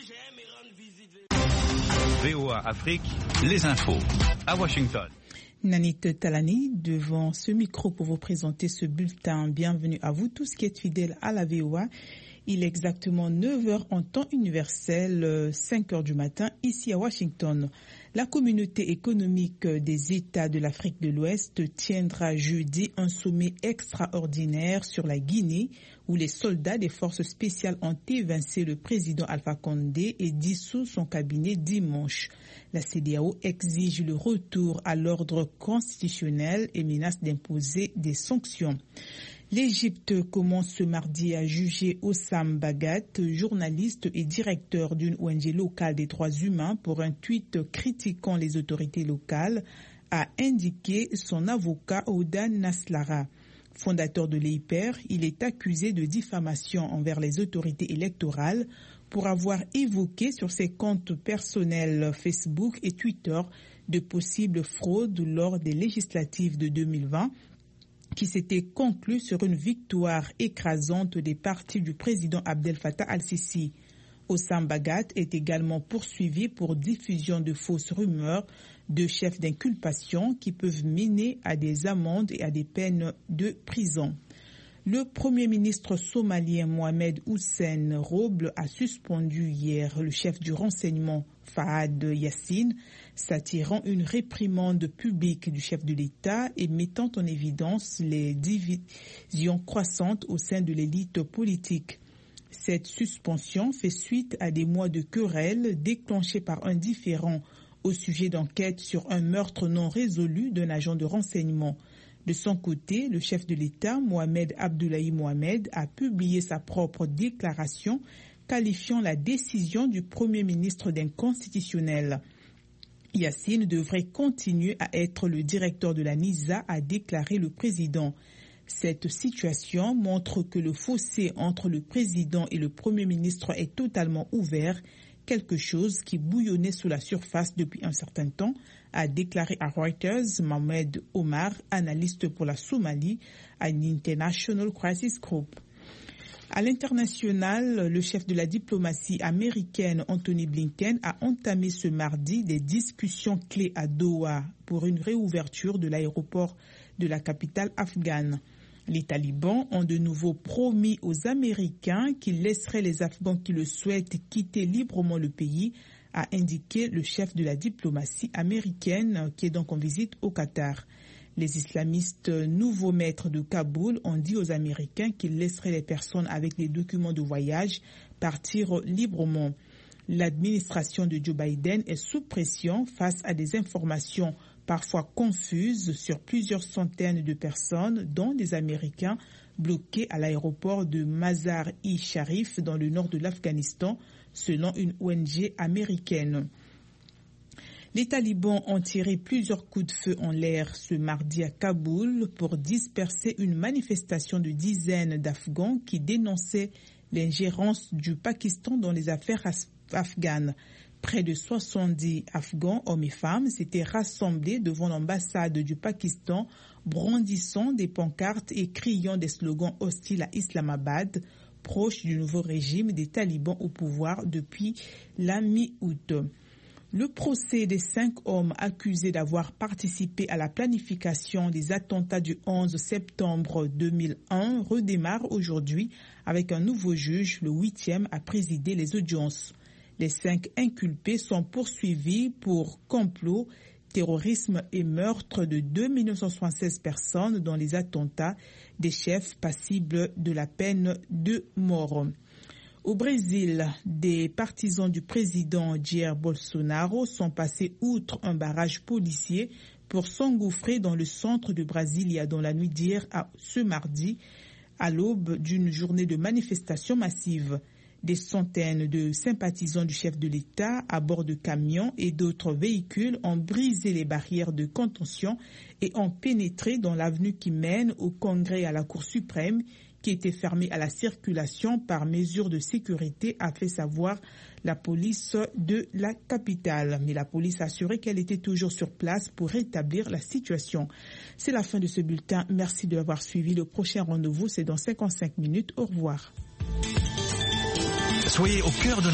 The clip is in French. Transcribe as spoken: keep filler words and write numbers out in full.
V O A Afrique, les infos à Washington. Nanit Talani devant ce micro pour vous présenter ce bulletin. Bienvenue à vous tous qui êtes fidèles à la V O A. Il est exactement neuf heures en temps universel, cinq heures du matin ici à Washington. La communauté économique des États de l'Afrique de l'Ouest tiendra jeudi un sommet extraordinaire sur la Guinée où les soldats des forces spéciales ont évincé le président Alpha Condé et dissous son cabinet dimanche. La C E D E A O exige le retour à l'ordre constitutionnel et menace d'imposer des sanctions. L'Égypte commence ce mardi à juger Hossam Bagat, journaliste et directeur d'une O N G locale des droits humains, pour un tweet critiquant les autorités locales, a indiqué son avocat Oudan Naslara. Fondateur de l'E I P E R, il est accusé de diffamation envers les autorités électorales pour avoir évoqué sur ses comptes personnels Facebook et Twitter de possibles fraudes lors des législatives de deux mille vingt. Qui s'était conclu sur une victoire écrasante des partis du président Abdel Fattah al-Sisi. Hossam Bagat est également poursuivi pour diffusion de fausses rumeurs de chefs d'inculpation qui peuvent mener à des amendes et à des peines de prison. Le Premier ministre somalien Mohamed Hussein Roble a suspendu hier le chef du renseignement Fahad Yassine, s'attirant une réprimande publique du chef de l'État et mettant en évidence les divisions croissantes au sein de l'élite politique. Cette suspension fait suite à des mois de querelles déclenchées par un différend au sujet d'enquête sur un meurtre non résolu d'un agent de renseignement. De son côté, le chef de l'État, Mohamed Abdullahi Mohamed, a publié sa propre déclaration qualifiant la décision du Premier ministre d'inconstitutionnelle. Yassine devrait continuer à être le directeur de la N I S A, a déclaré le président. Cette situation montre que le fossé entre le président et le Premier ministre est totalement ouvert, quelque chose qui bouillonnait sous la surface depuis un certain temps, a déclaré à Reuters Mohamed Omar, analyste pour la Somalie à l'International Crisis Group. À l'international, le chef de la diplomatie américaine Anthony Blinken a entamé ce mardi des discussions clés à Doha pour une réouverture de l'aéroport de la capitale afghane. Les talibans ont de nouveau promis aux Américains qu'ils laisseraient les Afghans qui le souhaitent quitter librement le pays, a indiqué le chef de la diplomatie américaine qui est donc en visite au Qatar. Les islamistes nouveaux maîtres de Kaboul ont dit aux Américains qu'ils laisseraient les personnes avec des documents de voyage partir librement. L'administration de Joe Biden est sous pression face à des informations parfois confuses sur plusieurs centaines de personnes, dont des Américains bloqués à l'aéroport de Mazar-i-Sharif dans le nord de l'Afghanistan, selon une O N G américaine. Les talibans ont tiré plusieurs coups de feu en l'air ce mardi à Kaboul pour disperser une manifestation de dizaines d'Afghans qui dénonçaient l'ingérence du Pakistan dans les affaires afghanes. Près de soixante-dix Afghans, hommes et femmes, s'étaient rassemblés devant l'ambassade du Pakistan, brandissant des pancartes et criant des slogans hostiles à Islamabad, proche du nouveau régime des talibans au pouvoir depuis la mi-août. Le procès des cinq hommes accusés d'avoir participé à la planification des attentats du onze septembre deux mille un redémarre aujourd'hui avec un nouveau juge, le huitième, à présider les audiences. Les cinq inculpés sont poursuivis pour complot, terrorisme et meurtre de deux millions neuf cent soixante-seize personnes dans les attentats des chefs passibles de la peine de mort. Au Brésil, des partisans du président Jair Bolsonaro sont passés outre un barrage policier pour s'engouffrer dans le centre de Brasilia dans la nuit d'hier à ce mardi, à l'aube d'une journée de manifestation massive. Des centaines de sympathisants du chef de l'État à bord de camions et d'autres véhicules ont brisé les barrières de contention et ont pénétré dans l'avenue qui mène au Congrès à la Cour suprême, qui était fermée à la circulation par mesure de sécurité, a fait savoir la police de la capitale. Mais la police a assuré qu'elle était toujours sur place pour rétablir la situation. C'est la fin de ce bulletin. Merci de l'avoir suivi. Le prochain rendez-vous, c'est dans cinquante-cinq minutes. Au revoir. Soyez au cœur de